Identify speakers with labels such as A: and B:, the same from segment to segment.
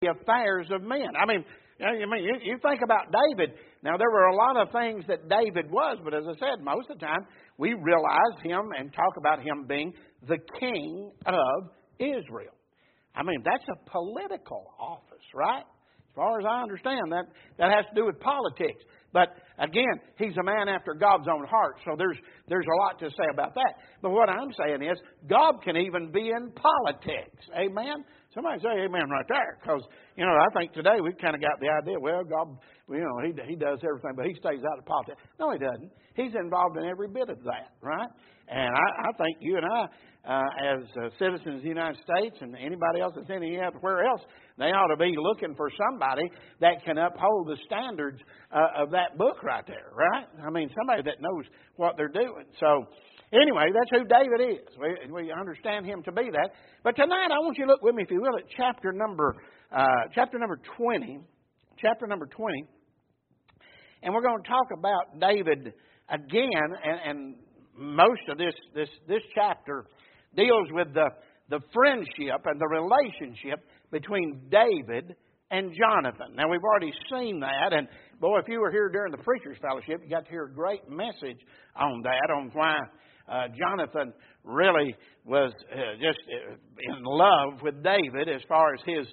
A: the affairs of men. You think about David. Now, there were a lot of things that David was, but as I said, most of the time we realize him and talk about him being the king of Israel. That's a political office, right? As far as I understand, that has to do with politics. But again, he's a man after God's own heart, so there's a lot to say about that. But what I'm saying is, God can even be in politics. Amen? Somebody say amen right there, because, I think today we've kind of got the idea, well, God, he does everything, but he stays out of politics. No, he doesn't. He's involved in every bit of that, right? And I think you and I, as citizens of the United States and anybody else that's anywhere else, they ought to be looking for somebody that can uphold the standards of that book right there, right? Somebody that knows what they're doing. So, anyway, that's who David is. We understand him to be that. But tonight, I want you to look with me, if you will, at chapter number 20. Chapter number 20. And we're going to talk about David again. And most of this chapter deals with the friendship and the relationship between David and Jonathan. Now, we've already seen that. And, boy, if you were here during the Preacher's Fellowship, you got to hear a great message on that, on why Jonathan really was just in love with David as far as his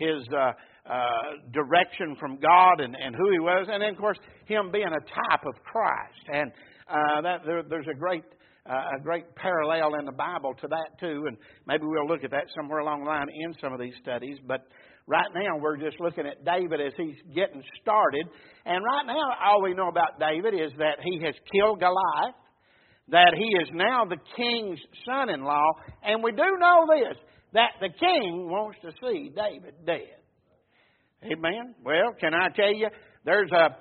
A: direction from God and who he was. And then, of course, him being a type of Christ. And there's a great parallel in the Bible to that too, and maybe we'll look at that somewhere along the line in some of these studies. But right now we're just looking at David as he's getting started. And right now all we know about David is that he has killed Goliath, that he is now the king's son-in-law, and we do know this, that the king wants to see David dead. Amen? Well, can I tell you, there's a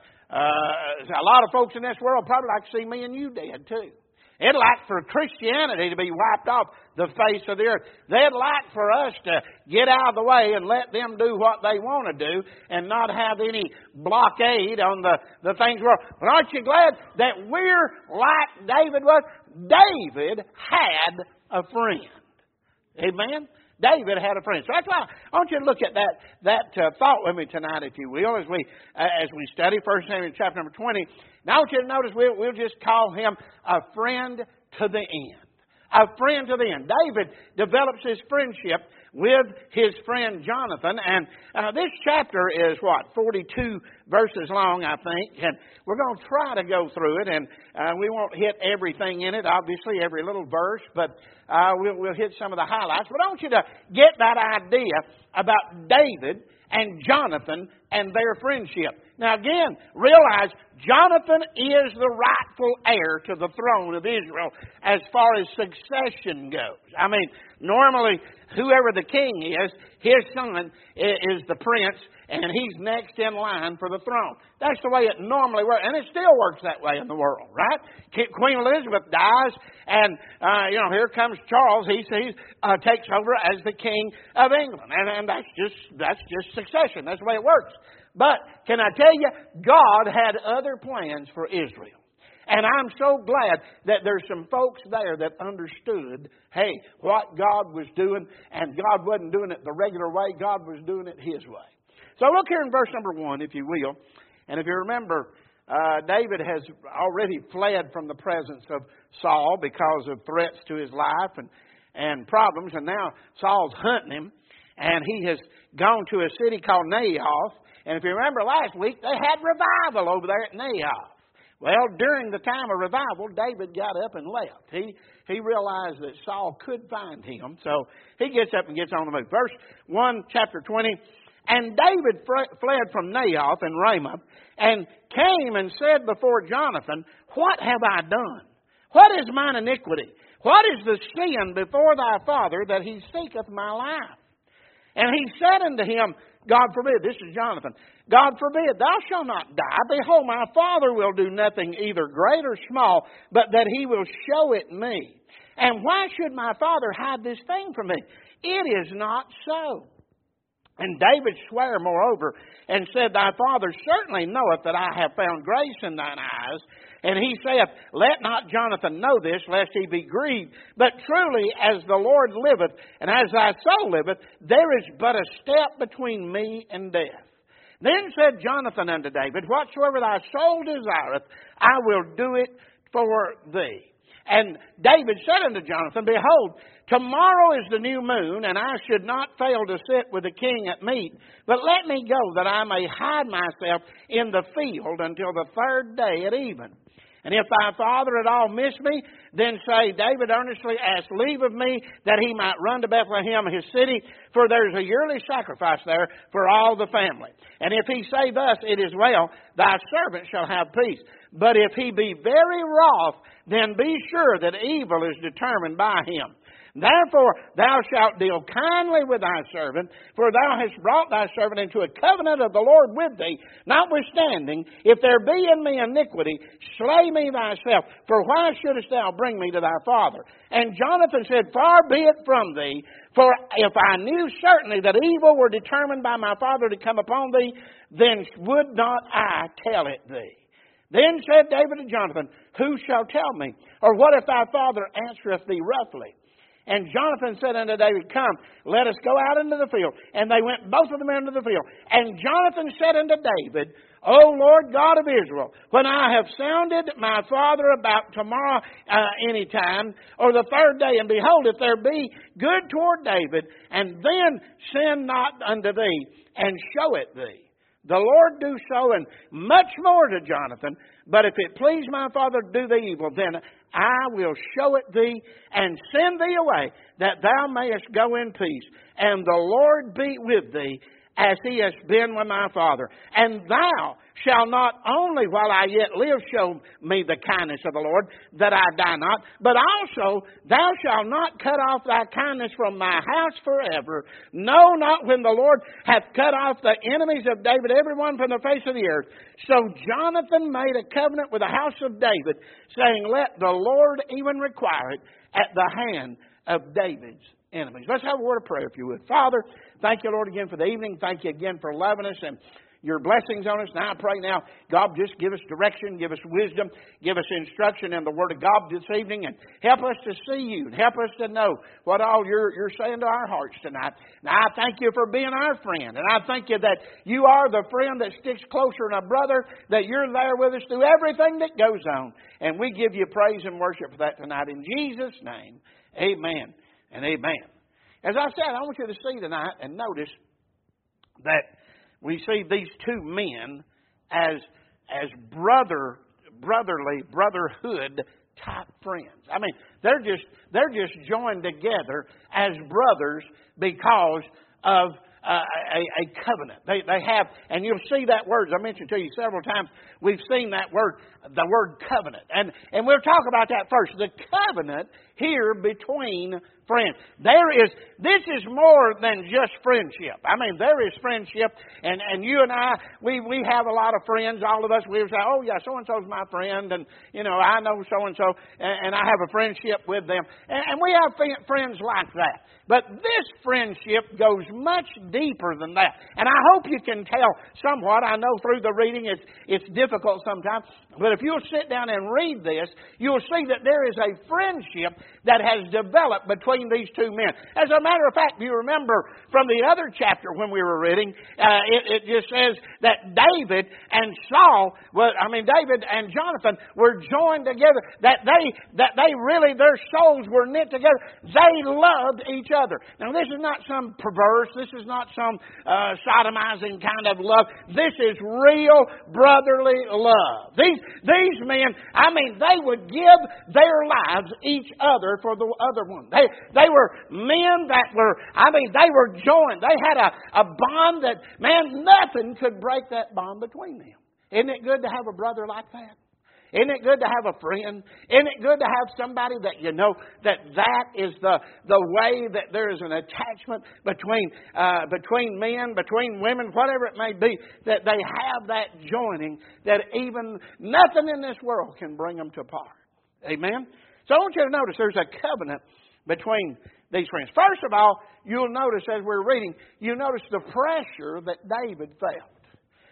A: lot of folks in this world probably like to see me and you dead too. They'd like for Christianity to be wiped off the face of the earth. They'd like for us to get out of the way and let them do what they want to do and not have any blockade on the things world. But aren't you glad that we're like David was? David had a friend. Amen? David had a friend. So that's why I want you to look at that thought with me tonight, if you will, as we study 1 Samuel chapter number 20. Now I want you to notice we'll just call him a friend to the end. A friend to the end. David develops his friendship with his friend Jonathan. And this chapter is, 42 verses long, I think. And we're going to try to go through it. And we won't hit everything in it, obviously, every little verse. But we'll hit some of the highlights. But I want you to get that idea about David and Jonathan and their friendship. Now again, realize Jonathan is the rightful heir to the throne of Israel as far as succession goes. Normally, whoever the king is, his son is the prince, and he's next in line for the throne. That's the way it normally works, and it still works that way in the world, right? Queen Elizabeth dies, and here comes Charles. He takes over as the king of England, and that's just succession. That's the way it works. But can I tell you, God had other plans for Israel. And I'm so glad that there's some folks there that understood, hey, what God was doing, and God wasn't doing it the regular way. God was doing it His way. So look here in verse number 1, if you will. And if you remember, David has already fled from the presence of Saul because of threats to his life and problems. And now Saul's hunting him. And he has gone to a city called Naioth. And if you remember last week, they had revival over there at Naioth. Well, during the time of revival, David got up and left. He realized that Saul could find him. So he gets up and gets on the move. Verse 1, chapter 20. And David fled from Naioth and Ramah and came and said before Jonathan, What have I done? What is mine iniquity? What is the sin before thy father that he seeketh my life? And he said unto him, God forbid, this is Jonathan, God forbid, thou shalt not die. Behold, my father will do nothing either great or small, but that he will show it me. And why should my father hide this thing from me? It is not so. And David sware moreover, and said, Thy father certainly knoweth that I have found grace in thine eyes, And he saith, Let not Jonathan know this, lest he be grieved. But truly, as the Lord liveth, and as thy soul liveth, there is but a step between me and death. Then said Jonathan unto David, Whatsoever thy soul desireth, I will do it for thee. And David said unto Jonathan, Behold, tomorrow is the new moon, and I should not fail to sit with the king at meat. But let me go, that I may hide myself in the field until the third day at even. And if thy father at all miss me, then say, David earnestly asked leave of me, that he might run to Bethlehem, his city, for there is a yearly sacrifice there for all the family. And if he say thus, It is well, thy servant shall have peace. But if he be very wroth, then be sure that evil is determined by him. Therefore thou shalt deal kindly with thy servant, for thou hast brought thy servant into a covenant of the Lord with thee. Notwithstanding, if there be in me iniquity, slay me thyself, for why shouldest thou bring me to thy father? And Jonathan said, Far be it from thee, for if I knew certainly that evil were determined by my father to come upon thee, then would not I tell it thee. Then said David to Jonathan, Who shall tell me? Or what if thy father answereth thee roughly? And Jonathan said unto David, Come, let us go out into the field. And they went both of them into the field. And Jonathan said unto David, O Lord God of Israel, when I have sounded my father about tomorrow any time, or the third day, and behold, if there be good toward David, and then send not unto thee, and show it thee. The Lord do so, and much more to Jonathan. But if it please my father to do thee evil, then I will show it thee, and send thee away, that thou mayest go in peace. And the Lord be with thee, as he has been with my father. And thou shalt not only while I yet live show me the kindness of the Lord, that I die not, but also thou shalt not cut off thy kindness from my house forever. No, not when the Lord hath cut off the enemies of David, every one from the face of the earth. So Jonathan made a covenant with the house of David, saying, Let the Lord even require it at the hand of David's enemies. Let's have a word of prayer, if you would. Father, thank you, Lord, again for the evening. Thank you again for loving us and your blessings on us. Now I pray now, God, just give us direction, give us wisdom, give us instruction in the Word of God this evening, and help us to see you, and help us to know what all you're saying to our hearts tonight. Now I thank you for being our friend, and I thank you that you are the friend that sticks closer than a brother, that you're there with us through everything that goes on. And we give you praise and worship for that tonight. In Jesus' name, amen and amen. As I said, I want you to see tonight and notice that we see these two men as brotherhood type friends. I mean, they're just joined together as brothers because of a covenant. They have, and you'll see that word, as I mentioned to you several times, we've seen that word, the word covenant. And we'll talk about that first. The covenant here between friends. This is more than just friendship. I mean, there is friendship, and you and I, we have a lot of friends, all of us. We say, oh yeah, so-and-so's my friend, and you know, I know so-and-so, and I have a friendship with them. And we have friends like that. But this friendship goes much deeper than that. And I hope you can tell somewhat. I know through the reading it's difficult sometimes. But if you'll sit down and read this, you'll see that there is a friendship that has developed between these two men. As a matter of fact, you remember from the other chapter when we were reading, it just says that David and David and Jonathan were joined together. That they really, their souls were knit together. They loved each other. Now, this is not some perverse, this is not some sodomizing kind of love. This is real brotherly love. These men, I mean, they would give their lives each other for the other one. They were men that were, they were joined. They had a bond that, man, nothing could break that bond between them. Isn't it good to have a brother like that? Isn't it good to have a friend? Isn't it good to have somebody that you know that is the way that there is an attachment between men, between women, whatever it may be, that they have that joining that even nothing in this world can bring them to apart. Amen? So I want you to notice there's a covenant between these friends. First of all, you'll notice as we're reading, you notice the pressure that David felt.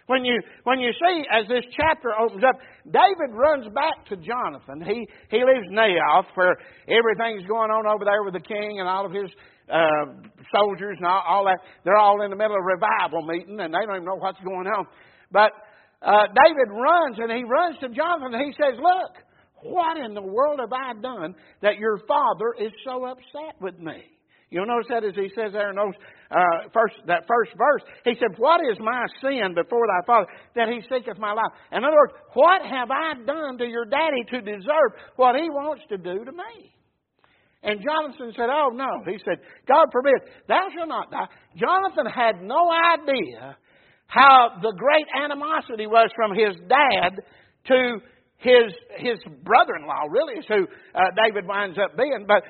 A: When you see, as this chapter opens up, David runs back to Jonathan. He leaves Naioth, where everything's going on over there with the king and all of his soldiers and all that. They're all in the middle of a revival meeting, and they don't even know what's going on. But David runs, and he runs to Jonathan, and he says, look, what in the world have I done that your father is so upset with me? You'll notice that as he says there in those, that first verse. He said, what is my sin before thy father that he seeketh my life? In other words, what have I done to your daddy to deserve what he wants to do to me? And Jonathan said, oh no. He said, God forbid, thou shalt not die. Jonathan had no idea how the great animosity was from his dad to his brother-in-law, really, is who David winds up being. But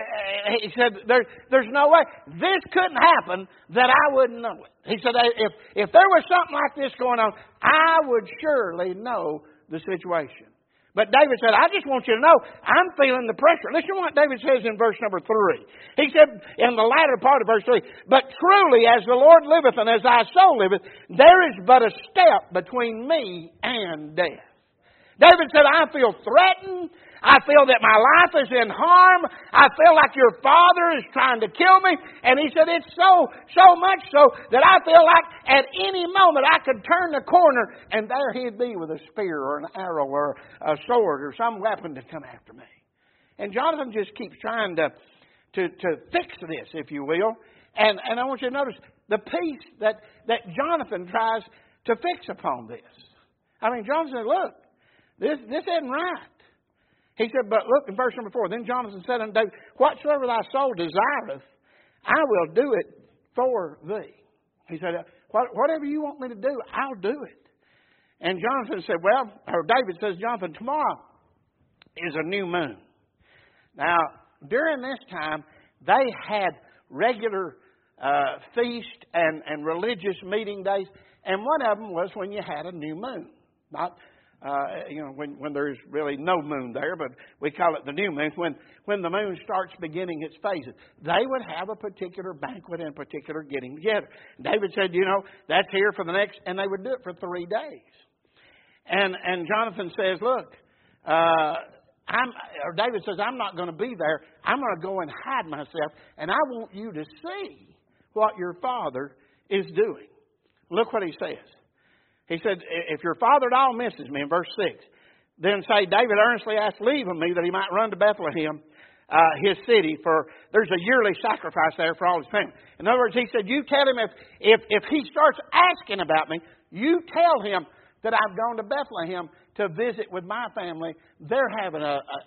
A: he said, there's no way. This couldn't happen that I wouldn't know it. He said, if there was something like this going on, I would surely know the situation. But David said, I just want you to know, I'm feeling the pressure. Listen to what David says in verse number 3. He said in the latter part of verse 3, but truly as the Lord liveth and as thy soul liveth, there is but a step between me and death. David said, I feel threatened. I feel that my life is in harm. I feel like your father is trying to kill me. And he said, it's so much so that I feel like at any moment I could turn the corner and there he'd be with a spear or an arrow or a sword or some weapon to come after me. And Jonathan just keeps trying to fix this, if you will. And I want you to notice the peace that Jonathan tries to fix upon this. I mean, Jonathan said, look, this isn't right. He said, but look in verse number 4. Then Jonathan said unto David, whatsoever thy soul desireth, I will do it for thee. He said, whatever you want me to do, I'll do it. And Jonathan said, David says, Jonathan, tomorrow is a new moon. Now, during this time, they had regular feast and religious meeting days. And one of them was when you had a new moon. Not when there's really no moon there, but we call it the new moon. When the moon starts beginning its phases, they would have a particular banquet and a particular getting together. David said, that's here for the next, and they would do it for 3 days. And Jonathan says, look, David says, I'm not going to be there. I'm going to go and hide myself, and I want you to see what your father is doing. Look what he says. He said, if your father at all misses me, in verse 6, then say, David earnestly asked leave of me that he might run to Bethlehem, his city, for there's a yearly sacrifice there for all his family. In other words, he said, you tell him if he starts asking about me, you tell him that I've gone to Bethlehem to visit with my family. They're having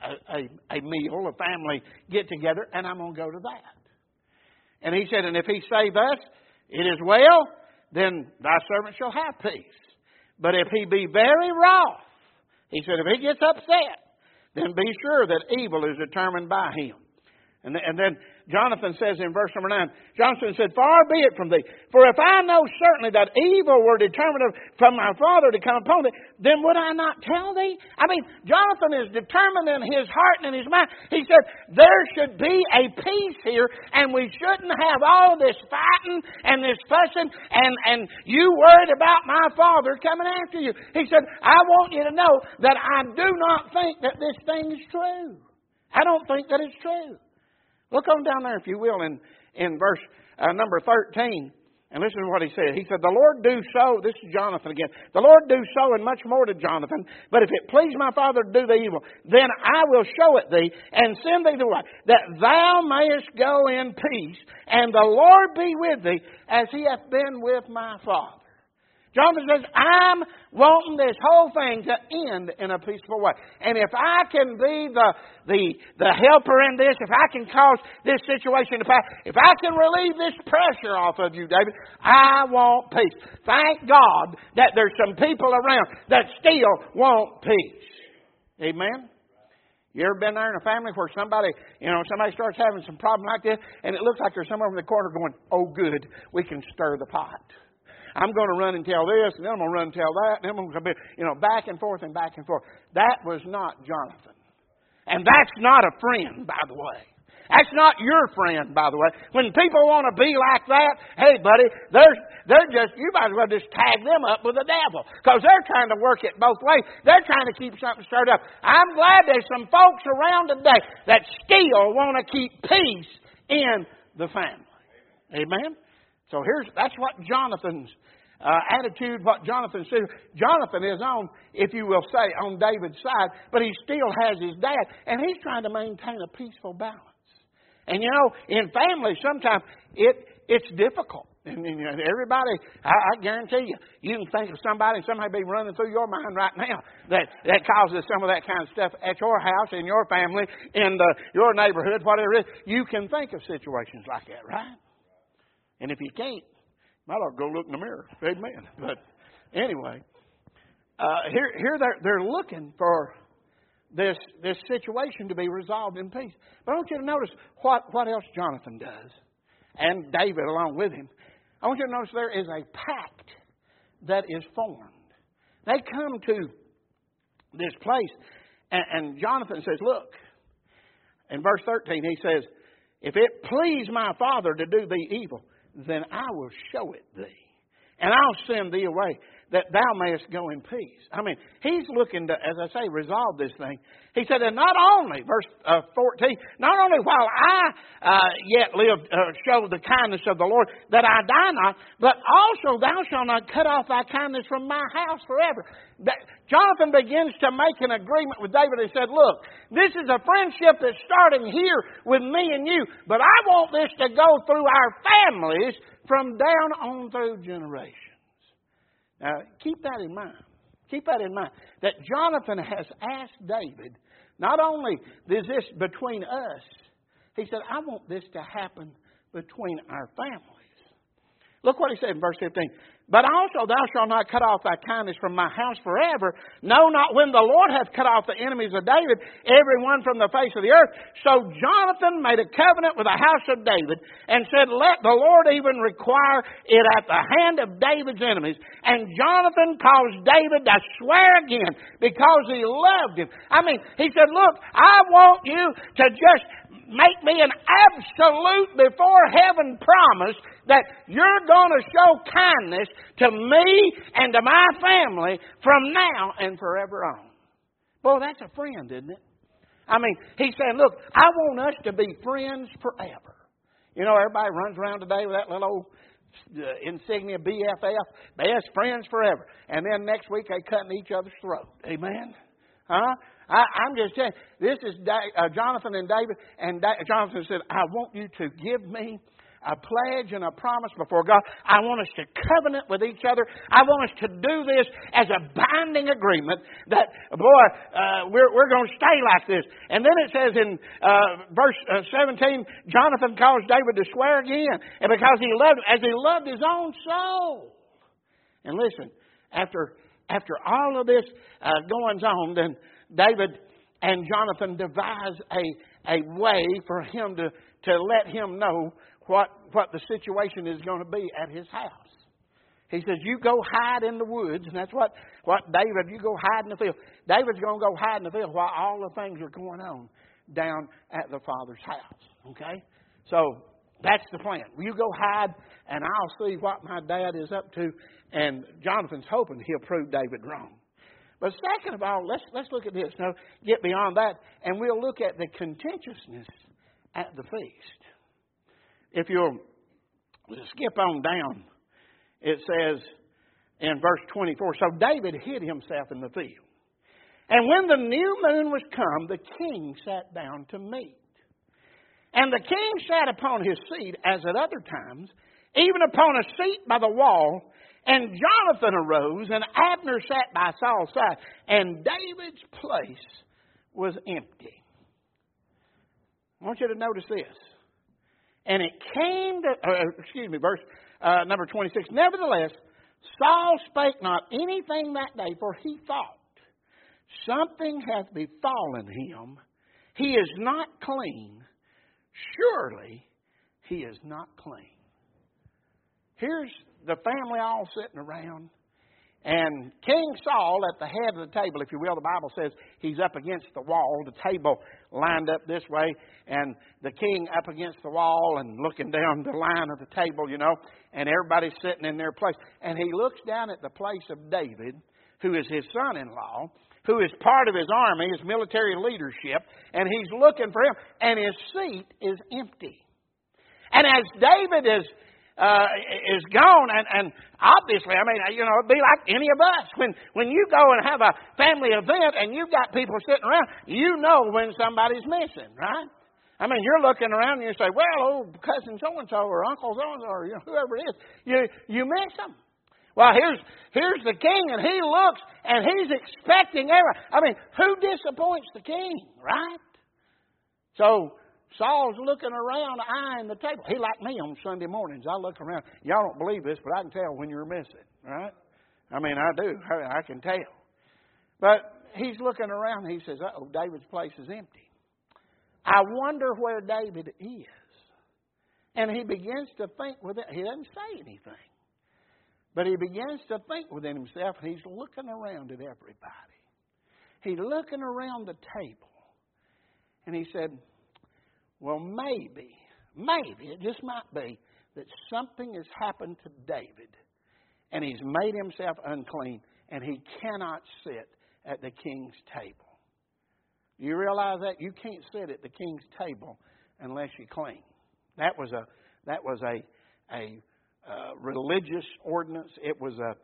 A: a meal, a family get-together, and I'm going to go to that. And he said, and if he say thus, it is well, then thy servant shall have peace. But if he be very wroth, he said, if he gets upset, then be sure that evil is determined by him. And then Jonathan says in verse number 9, Jonathan said, far be it from thee. For if I know certainly that evil were determined from my father to come upon thee, then would I not tell thee? I mean, Jonathan is determined in his heart and in his mind. He said, there should be a peace here, and we shouldn't have all this fighting and this fussing and you worried about my father coming after you. He said, I want you to know that I do not think that this thing is true. I don't think that it's true. Look on down there, if you will, in verse number 13. And listen to what he said. He said, the Lord do so. This is Jonathan again. The Lord do so and much more to Jonathan. But if it please my father to do the evil, then I will show it thee and send thee the way, that thou mayest go in peace, and the Lord be with thee as he hath been with my father. Jonathan says, I'm wanting this whole thing to end in a peaceful way. And if I can be the helper in this, if I can cause this situation to pass, if I can relieve this pressure off of you, David, I want peace. Thank God that there's some people around that still want peace. Amen? You ever been there in a family where somebody starts having some problem like this, and it looks like there's someone over in the corner going, oh good, we can stir the pot. I'm going to run and tell this, and then I'm going to run and tell that, and then I'm going to be, back and forth and back and forth. That was not Jonathan. And that's not a friend, by the way. That's not your friend, by the way. When people want to be like that, hey, buddy, you might as well just tag them up with the devil, because they're trying to work it both ways. They're trying to keep something stirred up. I'm glad there's some folks around today that still want to keep peace in the family. Amen? So that's what Jonathan's attitude, what Jonathan said. Jonathan is on, if you will say, on David's side, but he still has his dad, and he's trying to maintain a peaceful balance. And in families, sometimes it's difficult. And everybody, I guarantee you can think of somebody be running through your mind right now that causes some of that kind of stuff at your house, in your family, in your neighborhood, whatever it is. You can think of situations like that, right? And if you can't, might ought to go look in the mirror. Amen. But anyway, here they're looking for this situation to be resolved in peace. But I want you to notice what else Jonathan does, and David along with him. I want you to notice there is a pact that is formed. They come to this place, and Jonathan says, look, in verse 13 he says, if it please my father to do thee evil, then I will show it thee, and I'll send thee away, that thou mayest go in peace. I mean, he's looking to, as I say, resolve this thing. He said, and not only, verse 14, not only while I yet live, show the kindness of the Lord, that I die not, but also thou shalt not cut off thy kindness from my house forever. Jonathan begins to make an agreement with David and said, look, this is a friendship that's starting here with me and you, but I want this to go through our families from down on through generations. Now, keep that in mind. Keep that in mind. That Jonathan has asked David, not only is this between us, he said, I want this to happen between our families. Look what he said in verse 15. But also thou shalt not cut off thy kindness from my house forever. No, not when the Lord hath cut off the enemies of David, every one from the face of the earth. So Jonathan made a covenant with the house of David and said, let the Lord even require it at the hand of David's enemies. And Jonathan caused David to swear again because he loved him. I mean, he said, look, I want you to just make me an absolute before heaven promise that you're going to show kindness to me and to my family from now and forever on. Boy, that's a friend, isn't it? I mean, he's saying, look, I want us to be friends forever. You know, everybody runs around today with that little old insignia BFF, best friends forever. And then next week they cut in each other's throat. Amen? Huh? I'm just saying, this is Jonathan and David, and Jonathan said, I want you to give me a pledge and a promise before God. I want us to covenant with each other. I want us to do this as a binding agreement that, we're going to stay like this. And then it says in verse 17, Jonathan caused David to swear again, and because he loved him as he loved his own soul. And listen, after all of this goings on, then David and Jonathan devise a way for him to let him know what the situation is going to be at his house. He says, you go hide in the woods, and that's what David, you go hide in the field. David's going to go hide in the field while all the things are going on down at the father's house. Okay? So that's the plan. You go hide, and I'll see what my dad is up to. And Jonathan's hoping he'll prove David wrong. But second of all, let's look at this. Now, get beyond that, and we'll look at the contentiousness at the feast. If you'll skip on down, it says in verse 24, so David hid himself in the field. And when the new moon was come, the king sat down to meat. And the king sat upon his seat, as at other times, even upon a seat by the wall. And Jonathan arose, and Abner sat by Saul's side, and David's place was empty. I want you to notice this. And it came to, verse number 26. Nevertheless, Saul spake not anything that day, for he thought, something hath befallen him. He is not clean. Surely he is not clean. Here's the family all sitting around, And King Saul at the head of the table, if you will, the Bible says he's up against the wall, the table lined up this way, and the king up against the wall and looking down the line of the table, and everybody's sitting in their place. And he looks down at the place of David, who is his son-in-law, who is part of his army, his military leadership, and he's looking for him, and his seat is empty. And as David is gone, and obviously, it'd be like any of us. When you go and have a family event and you've got people sitting around, you know when somebody's missing, right? You're looking around and you say, well, cousin so-and-so or uncle so-and-so or whoever it is, you miss them. Well, here's the king, and he looks, and he's expecting everything. Who disappoints the king, right? So Saul's looking around, eyeing the table. He like me on Sunday mornings. I look around. Y'all don't believe this, but I can tell when you're missing, right? I do. I can tell. But he's looking around, and he says, uh-oh, David's place is empty. I wonder where David is. And he begins to think with it. He doesn't say anything. But he begins to think within himself, and he's looking around at everybody. He's looking around the table. And he said, well, maybe, it just might be that something has happened to David, and he's made himself unclean, and he cannot sit at the king's table. You realize that? You can't sit at the king's table unless you're clean. That was a religious ordinance. It was a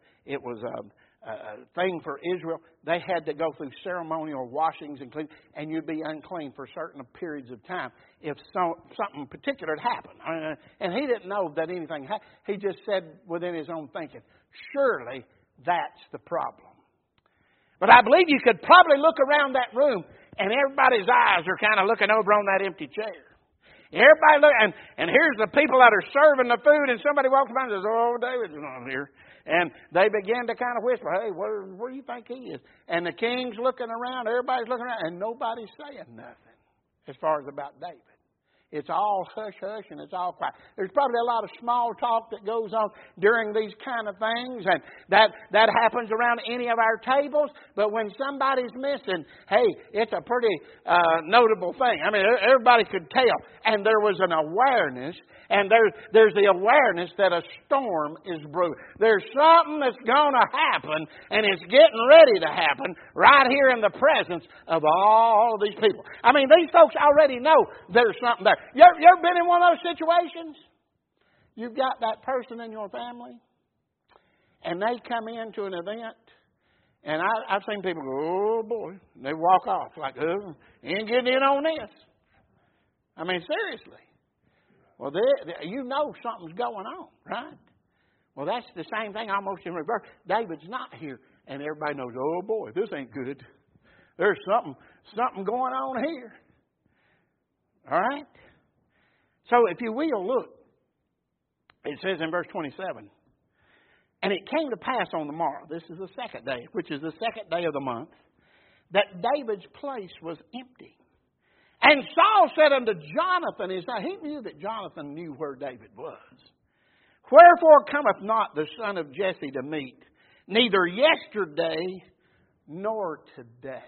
A: thing for Israel. They had to go through ceremonial washings and clean, and you'd be unclean for certain periods of time if something particular had happened. And he didn't know that anything happened. He just said within his own thinking, surely that's the problem. But I believe you could probably look around that room, and everybody's eyes are kind of looking over on that empty chair. Everybody look, and here's the people that are serving the food, and somebody walks by and says, oh, David's not here. And they begin to kind of whisper, hey, where do you think he is? And the king's looking around, everybody's looking around, and nobody's saying nothing as far as about David. It's all hush-hush and it's all quiet. There's probably a lot of small talk that goes on during these kind of things, and that happens around any of our tables. But when somebody's missing, hey, it's a pretty notable thing. Everybody could tell. And there was an awareness, and there's the awareness that a storm is brewing. There's something that's going to happen, and it's getting ready to happen right here in the presence of all these people. These folks already know there's something there. You ever been in one of those situations? You've got that person in your family, and they come into an event, and I've seen people go, oh boy, and they walk off like, oh, ain't getting in on this. Seriously. Well, you know something's going on, right? Well, that's the same thing almost in reverse. David's not here, and everybody knows, oh boy, this ain't good. There's something going on here. All right? So if you will, look. It says in verse 27, and it came to pass on the morrow, this is the second day, which is the second day of the month, that David's place was empty. And Saul said unto Jonathan, he knew that Jonathan knew where David was. Wherefore cometh not the son of Jesse to meet, neither yesterday nor today.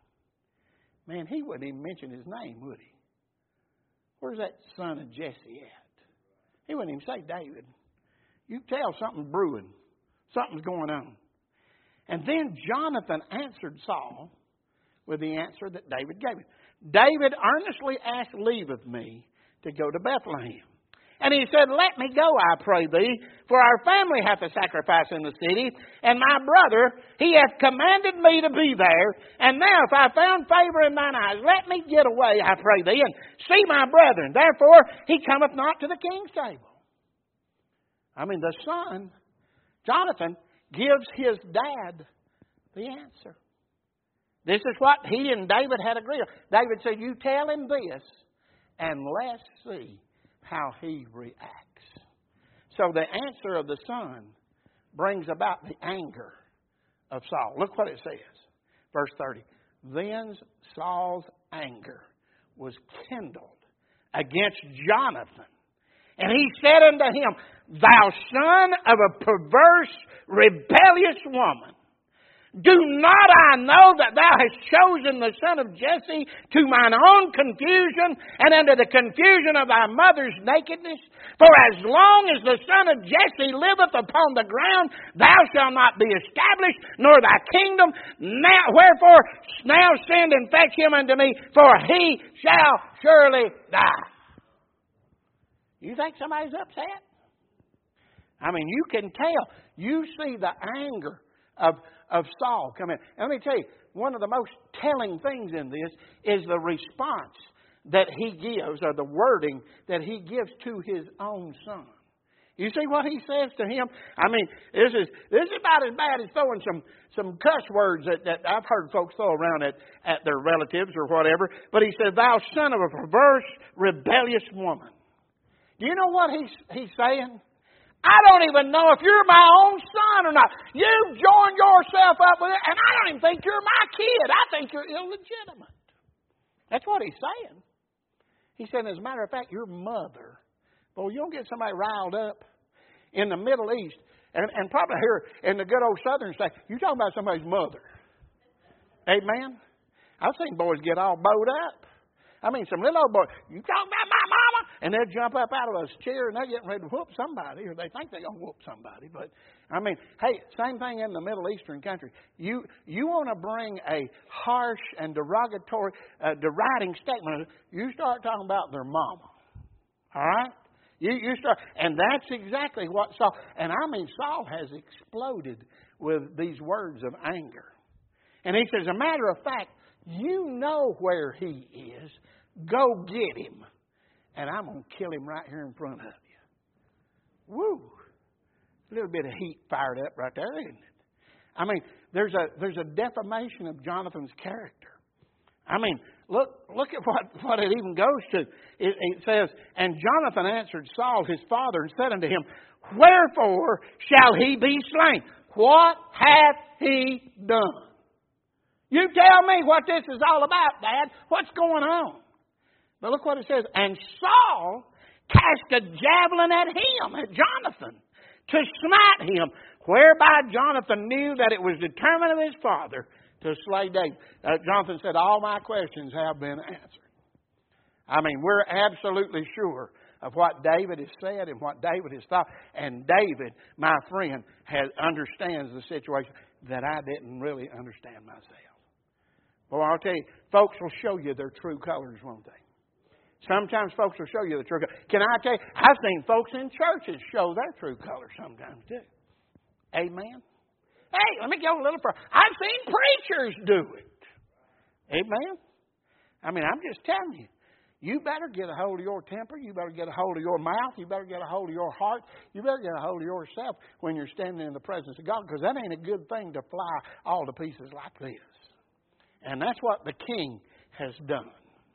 A: Man, he wouldn't even mention his name, would he? Where's that son of Jesse at? He wouldn't even say David. You tell something's brewing. Something's going on. And then Jonathan answered Saul with the answer that David gave him. David earnestly asked leave of me to go to Bethlehem. And he said, let me go, I pray thee, for our family hath a sacrifice in the city, and my brother, he hath commanded me to be there. And now if I found favor in thine eyes, let me get away, I pray thee, and see my brethren. Therefore he cometh not to the king's table. The son, Jonathan, gives his dad the answer. This is what he and David had agreed on. David said, you tell him this, and let's see how he reacts. So the answer of the son brings about the anger of Saul. Look what it says. Verse 30. Then Saul's anger was kindled against Jonathan. And he said unto him, thou son of a perverse, rebellious woman. Do not I know that thou hast chosen the son of Jesse to mine own confusion and unto the confusion of thy mother's nakedness? For as long as the son of Jesse liveth upon the ground, thou shalt not be established, nor thy kingdom. Now, wherefore now send and fetch him unto me, for he shall surely die. You think somebody's upset? I mean, you can tell. You see the anger of Saul come in. And let me tell you, one of the most telling things in this is the response that he gives, or the wording that he gives to his own son. You see what he says to him? I mean, this is about as bad as throwing some cuss words that I've heard folks throw around at their relatives or whatever. But he said, thou son of a perverse, rebellious woman. Do you know what he's saying? I don't even know if you're my own son or not. You've joined yourself up with it, and I don't even think you're my kid. I think you're illegitimate. That's what he's saying. He said, as a matter of fact, your mother. Boy, you don't get somebody riled up in the Middle East, and probably here in the good old Southern state, you're talking about somebody's mother. Amen? I've seen boys get all bowed up. I mean, some little old boys, you talking about my mama? And they'll jump up out of a chair and they're getting ready to whoop somebody, or they think they're going to whoop somebody. But, I mean, hey, same thing in the Middle Eastern country. You want to bring a harsh and derogatory, deriding statement, you start talking about their mama. All right? You start, and that's exactly what Saul, and I mean, Saul has exploded with these words of anger. And he says, as a matter of fact, you know where he is. Go get him. And I'm going to kill him right here in front of you. Woo. A little bit of heat fired up right there, isn't it? I mean, there's a defamation of Jonathan's character. I mean, look at what it even goes to. It says, and Jonathan answered Saul his father and said unto him, wherefore shall he be slain? What hath he done? You tell me what this is all about, Dad. What's going on? But look what it says. And Saul cast a javelin at him, at Jonathan, to smite him, whereby Jonathan knew that it was determined of his father to slay David. Jonathan said, all my questions have been answered. I mean, we're absolutely sure of what David has said and what David has thought. And David, my friend, understands the situation that I didn't really understand myself. Well, I'll tell you, folks will show you their true colors, won't they? Sometimes folks will show you the true colors. Can I tell you, I've seen folks in churches show their true colors sometimes too. Amen? Hey, let me go a little further. I've seen preachers do it. Amen? I mean, I'm just telling you. You better get a hold of your temper. You better get a hold of your mouth. You better get a hold of your heart. You better get a hold of yourself when you're standing in the presence of God, because that ain't a good thing to fly all to pieces like this. And that's what the king has done.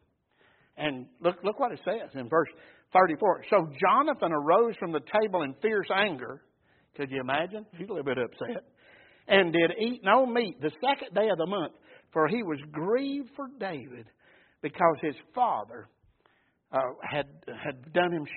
A: And look what it says in verse 34. So Jonathan arose from the table in fierce anger. Could you imagine? He's a little bit upset. And did eat no meat the second day of the month, for he was grieved for David, because his father had done him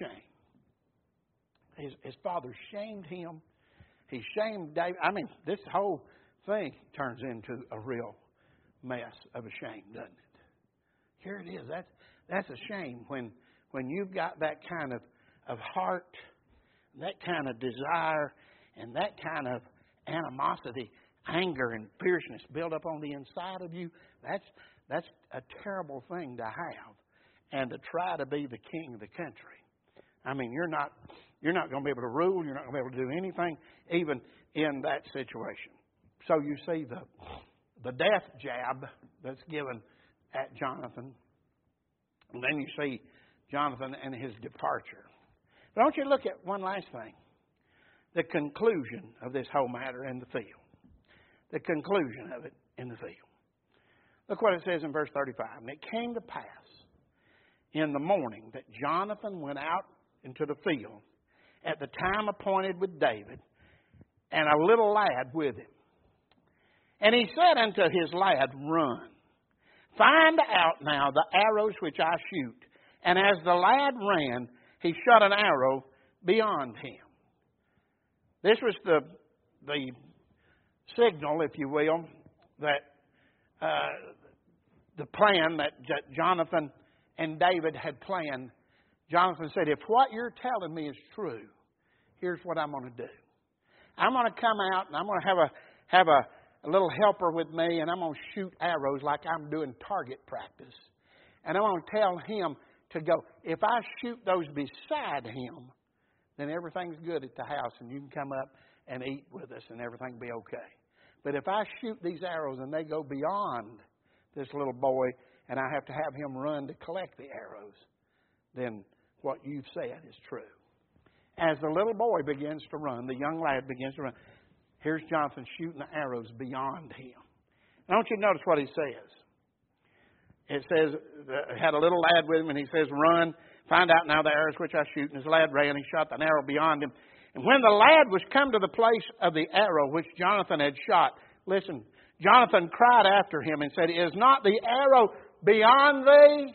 A: shame. His father shamed him. He shamed David. I mean, this whole thing turns into a real mess of a shame, doesn't it? Here it is. That's a shame when you've got that kind of heart, that kind of desire, and that kind of animosity, anger, and fierceness built up on the inside of you. That's a terrible thing to have, and to try to be the king of the country. I mean, you're not going to be able to rule. You're not going to be able to do anything, even in that situation. So you see the death jab that's given at Jonathan. And then you see Jonathan and his departure. But I want you to look at one last thing. The conclusion of this whole matter in the field. The conclusion of it in the field. Look what it says in verse 35. And it came to pass in the morning that Jonathan went out into the field at the time appointed with David, and a little lad with him. And he said unto his lad, run. Find out now the arrows which I shoot. And as the lad ran, he shot an arrow beyond him. This was the signal, if you will, that the plan that Jonathan and David had planned. Jonathan said, if what you're telling me is true, here's what I'm going to do. I'm going to come out and I'm going to have a little helper with me, and I'm going to shoot arrows like I'm doing target practice. And I'm going to tell him to go. If I shoot those beside him, then everything's good at the house and you can come up and eat with us and everything will be okay. But if I shoot these arrows and they go beyond this little boy and I have to have him run to collect the arrows, then what you've said is true. As the little boy begins to run, the young lad begins to run, here's Jonathan shooting the arrows beyond him. I want you to notice what he says. It says, had a little lad with him, and he says, run, find out now the arrows which I shoot. And his lad ran, he shot an arrow beyond him. And when the lad was come to the place of the arrow which Jonathan had shot, listen, Jonathan cried after him and said, is not the arrow beyond thee?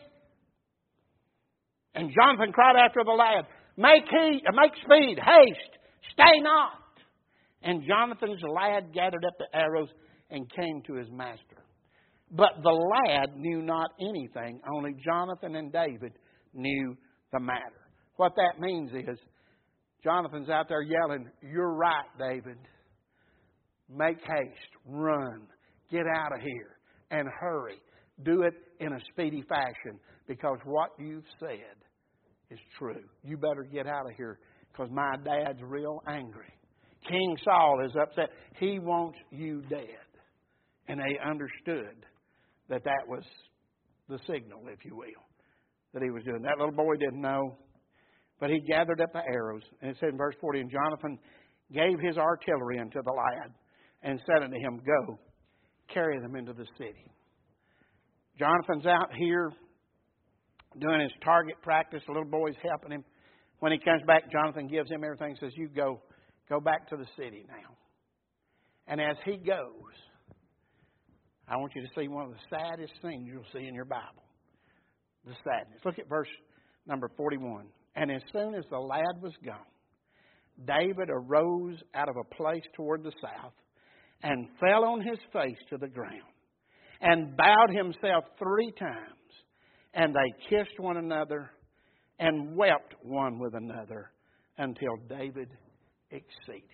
A: And Jonathan cried after the lad, make speed, haste, stay not. And Jonathan's lad gathered up the arrows and came to his master. But the lad knew not anything, only Jonathan and David knew the matter. What that means is, Jonathan's out there yelling, you're right, David. Make haste, run, get out of here, and hurry. Do it in a speedy fashion, because what you've said is true. You better get out of here, because my dad's real angry. King Saul is upset. He wants you dead. And they understood that was the signal, if you will, that he was doing. That little boy didn't know, but he gathered up the arrows. And it said in verse 40, and Jonathan gave his artillery unto the lad and said unto him, go, carry them into the city. Jonathan's out here doing his target practice. The little boy's helping him. When he comes back, Jonathan gives him everything, says, you go back to the city now. And as he goes, I want you to see one of the saddest things you'll see in your Bible. The sadness. Look at verse number 41. And as soon as the lad was gone, David arose out of a place toward the south and fell on his face to the ground and bowed himself 3 times. And they kissed one another and wept one with another until David exceeded.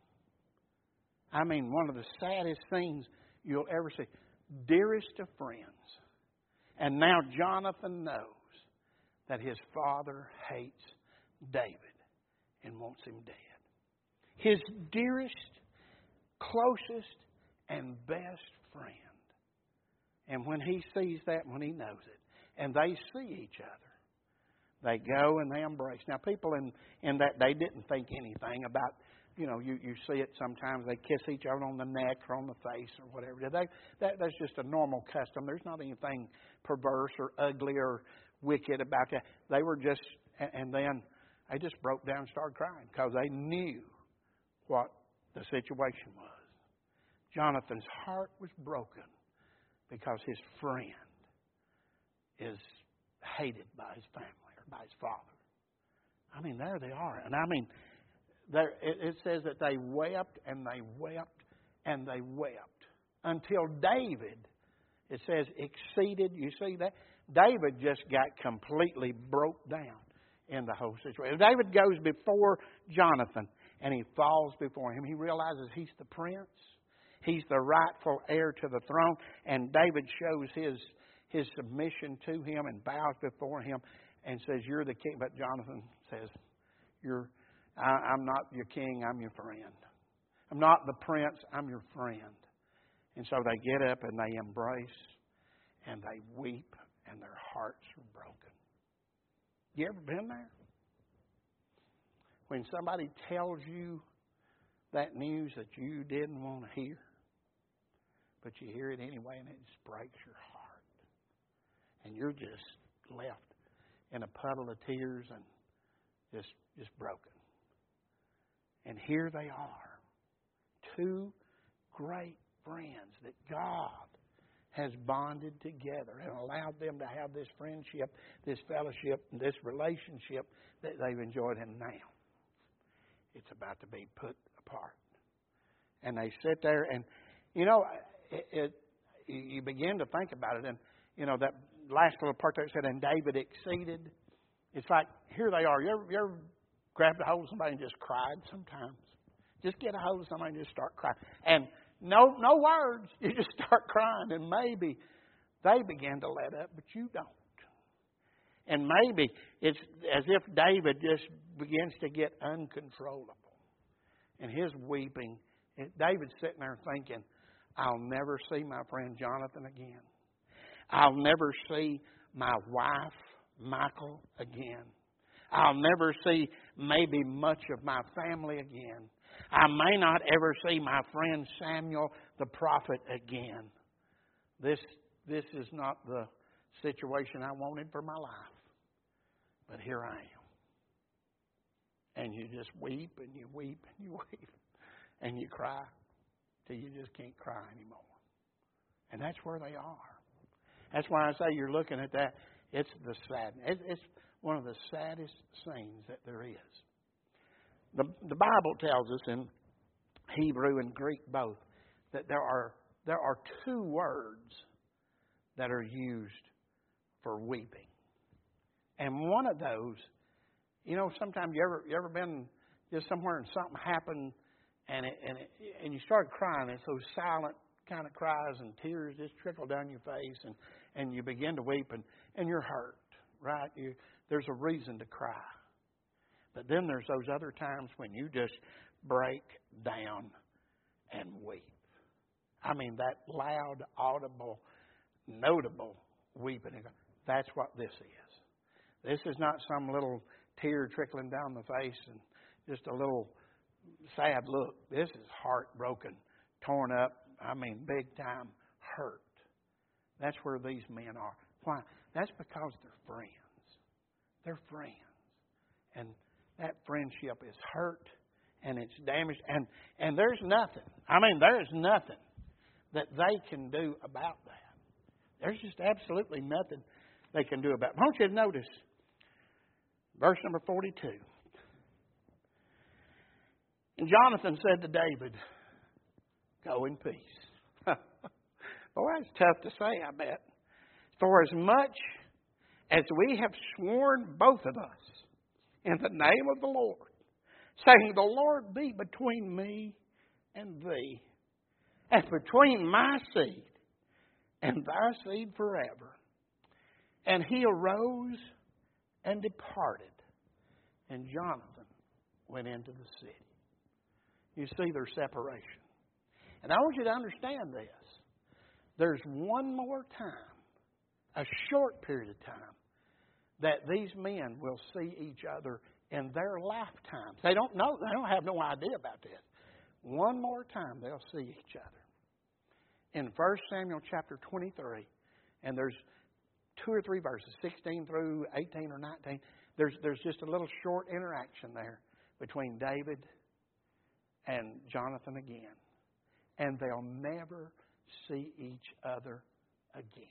A: I mean, one of the saddest things you'll ever see. Dearest of friends. And now Jonathan knows that his father hates David and wants him dead. His dearest, closest, and best friend. And when he sees that, when he knows it, and they see each other, they go and they embrace. Now, people in that day didn't think anything about, you see it sometimes. They kiss each other on the neck or on the face or whatever. That's just a normal custom. There's not anything perverse or ugly or wicked about that. They were just, and then they just broke down and started crying because they knew what the situation was. Jonathan's heart was broken because his friend is hated by his family or by his father. I mean, there they are. And I mean, it says that they wept and they wept and they wept until David, it says, exceeded. You see that? David just got completely broke down in the whole situation. David goes before Jonathan and he falls before him. He realizes he's the prince. He's the rightful heir to the throne. And David shows his submission to him and bows before him and says, you're the king. But Jonathan says, I'm not your king, I'm your friend. I'm not the prince, I'm your friend. And so they get up and they embrace and they weep and their hearts are broken. You ever been there? When somebody tells you that news that you didn't want to hear, but you hear it anyway and it just breaks your heart. And you're just left in a puddle of tears and just broken. And here they are, 2 great friends that God has bonded together and allowed them to have this friendship, this fellowship, this relationship that they've enjoyed. And now it's about to be put apart. And they sit there, and you begin to think about it, and that last little part there said, and David exceeded. It's like, here they are. You ever grabbed a hold of somebody and just cried sometimes? Just get a hold of somebody and just start crying. And no words. You just start crying. And maybe they begin to let up, but you don't. And maybe it's as if David just begins to get uncontrollable. And his weeping, David's sitting there thinking, I'll never see my friend Jonathan again. I'll never see my wife, Michal, again. I'll never see maybe much of my family again. I may not ever see my friend Samuel the prophet again. This is not the situation I wanted for my life. But here I am. And you just weep and you weep and you weep. And you cry till you just can't cry anymore. And that's where they are. That's why I say you're looking at that. It's the sadness. It's one of the saddest scenes that there is. The Bible tells us in Hebrew and Greek both that there are two words that are used for weeping. And one of those, sometimes you ever been just somewhere and something happened and you start crying. It's those silent kind of cries and tears just trickle down your face and you begin to weep and you're hurt, right? There's a reason to cry. But then there's those other times when you just break down and weep. I mean, that loud, audible, notable weeping. That's what this is. This is not some little tear trickling down the face and just a little sad look. This is heartbroken, torn up, big time hurt. That's where these men are. Why? That's because they're friends. They're friends. And that friendship is hurt and it's damaged. And there's nothing. There's nothing that they can do about that. There's just absolutely nothing they can do about it. I want you to notice verse number 42. And Jonathan said to David, go in peace. Boy, that's tough to say, I bet. For as much as we have sworn, both of us, in the name of the Lord, saying, the Lord be between me and thee, and between my seed and thy seed forever. And he arose and departed, and Jonathan went into the city. You see their separation. And I want you to understand this. There's one more time, a short period of time, that these men will see each other in their lifetimes. They don't know. They don't have no idea about this. One more time they'll see each other. In 1 Samuel chapter 23, and there's 2 or 3 verses, 16 through 18 or 19, there's just a little short interaction there between David and Jonathan again. And they'll never see each other again.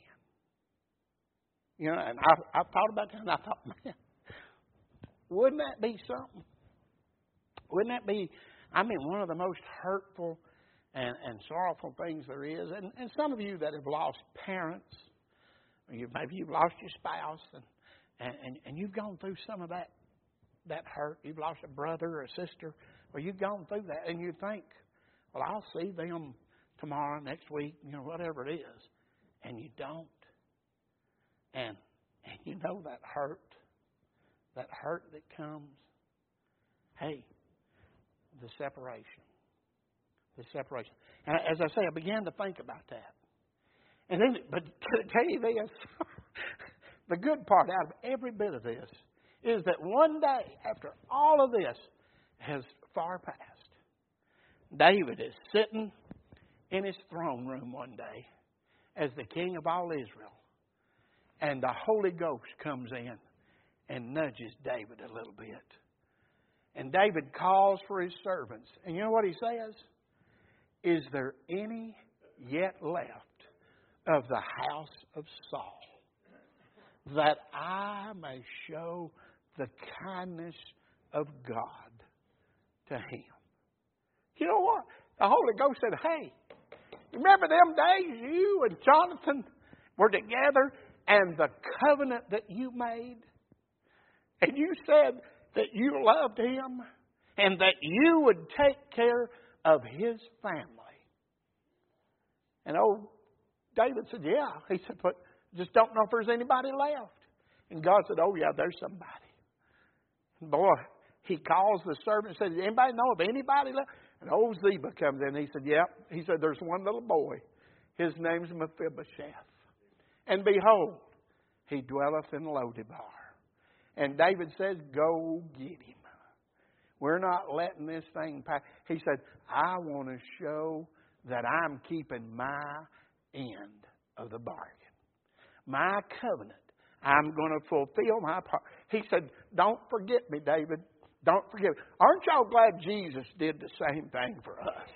A: And I've thought about that, and I thought, man, wouldn't that be something? Wouldn't that be, one of the most hurtful and sorrowful things there is? And some of you that have lost parents, maybe you've lost your spouse, and you've gone through some of that hurt. You've lost a brother or a sister, or you've gone through that, and you think, well, I'll see them tomorrow, next week, whatever it is. And you don't. And that hurt that comes. Hey, the separation. And as I say, I began to think about that. And then, but to tell you this, the good part out of every bit of this is that one day, after all of this has far passed, David is sitting in his throne room one day as the king of all Israel. And the Holy Ghost comes in and nudges David a little bit. And David calls for his servants. And you know what he says? Is there any yet left of the house of Saul, that I may show the kindness of God to him? You know what? The Holy Ghost said, hey, remember them days you and Jonathan were together and the covenant that you made? And you said that you loved him and that you would take care of his family. And old David said, yeah. He said, but just don't know if there's anybody left. And God said, oh yeah, there's somebody. And boy, he calls the servant and says, does anybody know of anybody left? And old Ziba comes in. He said, yep. He said, there's one little boy. His name's Mephibosheth. And behold, he dwelleth in Lodebar. And David says, go get him. We're not letting this thing pass. He said, I want to show that I'm keeping my end of the bargain. My covenant. I'm going to fulfill my part. He said, don't forget me, David. Don't forget me. Aren't y'all glad Jesus did the same thing for us?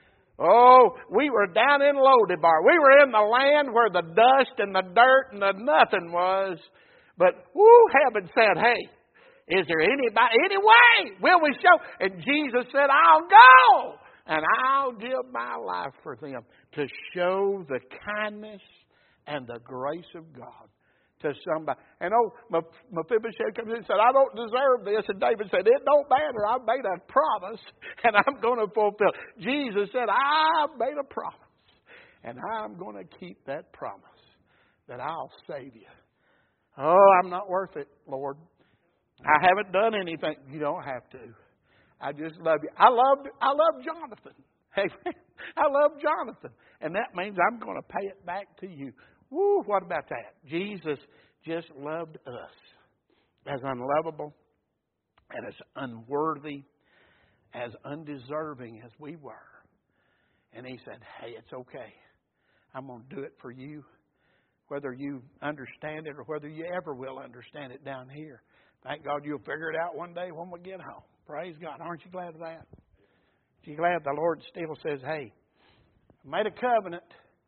A: Oh, we were down in Lodebar. We were in the land where the dust and the dirt and the nothing was. But, heaven said, hey, is there any way will we show? And Jesus said, I'll go. And I'll give my life for them to show the kindness and the grace of God to somebody. And Mephibosheth comes in and said, I don't deserve this. And David said, it don't matter. I've made a promise and I'm going to fulfill. Jesus said, I've made a promise and I'm going to keep that promise that I'll save you. Oh, I'm not worth it, Lord. I haven't done anything. You don't have to. I just love you. I love Jonathan. Hey, I love Jonathan. And that means I'm going to pay it back to you. Woo, what about that? Jesus just loved us as unlovable and as unworthy, as undeserving as we were. And he said, hey, it's okay. I'm going to do it for you, whether you understand it or whether you ever will understand it down here. Thank God you'll figure it out one day when we get home. Praise God. Aren't you glad of that? Aren't you glad the Lord still says, hey, I made a covenant.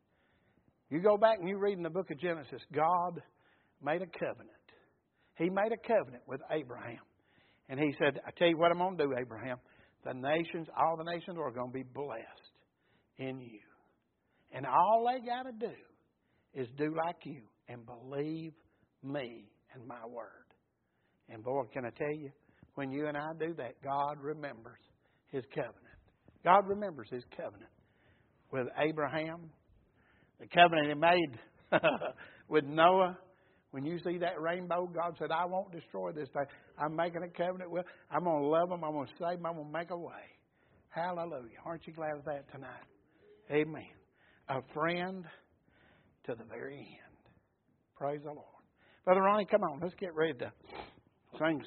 A: You go back and you read in the book of Genesis, God made a covenant. He made a covenant with Abraham. And he said, I tell you what I'm going to do, Abraham. The nations, all the nations are going to be blessed in you. And all they got to do is do like you and believe me and my word. And boy, can I tell you, when you and I do that, God remembers his covenant. God remembers his covenant with Abraham. The covenant he made with Noah. When you see that rainbow, God said, I won't destroy this thing. I'm making a covenant with, I'm going to love them. I'm going to save them. I'm going to make a way. Hallelujah. Aren't you glad of that tonight? Amen. A friend to the very end. Praise the Lord. Brother Ronnie, come on. Let's get ready to sing